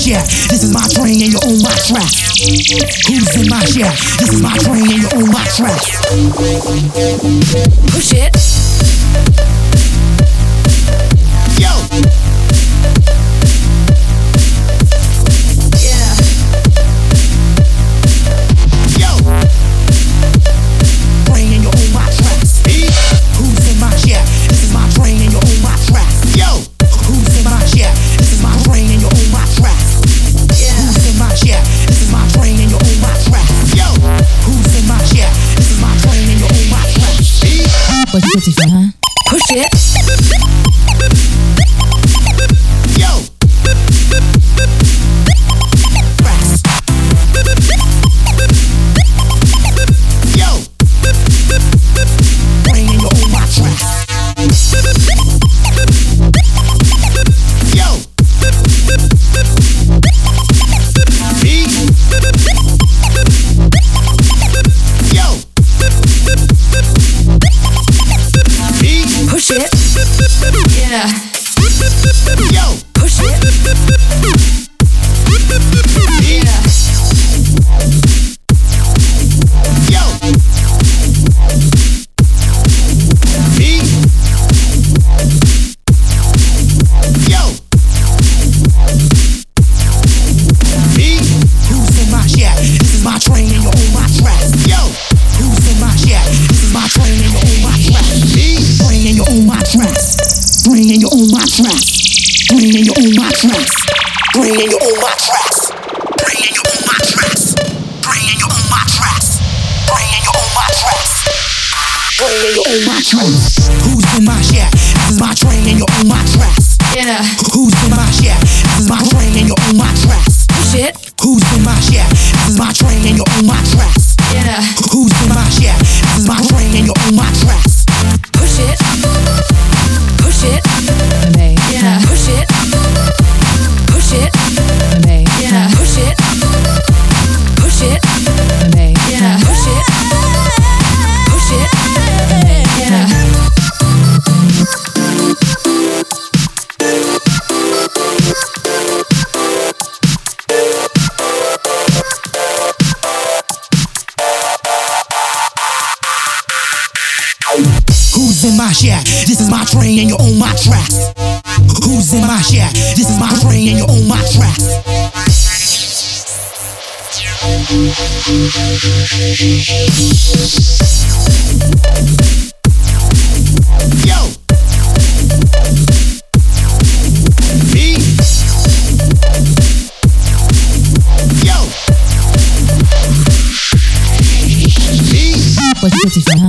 shack? This is my train and you own my track. Who's in my shack? This is my train and you own my track. Push it. Yo. Yeah. Yo. Train and you own my tracks. Who's in my shack? This is my train and you own my tracks. Yo. Who's in my shack? This is my train and you own my tracks. Yeah. Who's in my shack? This is my train and you own my tracks. Yo. Who's in my shack? This is my train and you own my tracks. What you pretty for, huh? Push it. Yo. Tracks. Yo. Train and you own my tracks. Yo. B. Yo. B. Push it. Yeah. Yo. Push it. Yeah. Yo. B. Yo. B. Who's in my shack? This is my train and you own my tracks. Yo. Who's in my shack? This is my train and you own my tracks. B. Train and you own my tracks. Train and you own my tracks. Train and you own my tracks. Train and you own my tracks. Train and you own my tracks. Train and you own my tracks. Train and you own my tracks. Train and you own my tracks. Who's in my shack? This is my train and you own my tracks. Yeah. Who's in my shack? This is my train and you own my tracks. Push it. Who's in my shack? This is my train and you own my tracks. Yeah. Who's in my shack? This is my train and you own my tracks. Push it. Push it. Babe. Yeah. Push it. Push it. Babe. Yeah. Push it. Push it. Babe. Yeah. Push it. Push it. Yeah. Who's in my shack? This is my train and you own my tracks. Who's in my shack? This is my train and you own my tracks. Yo. B. Yo. B. What you pretty for, huh?